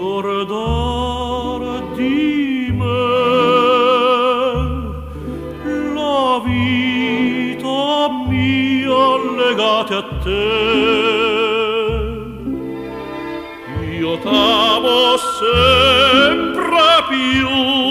ricordar di me la vita mia legata a te. Io t'amo sempre più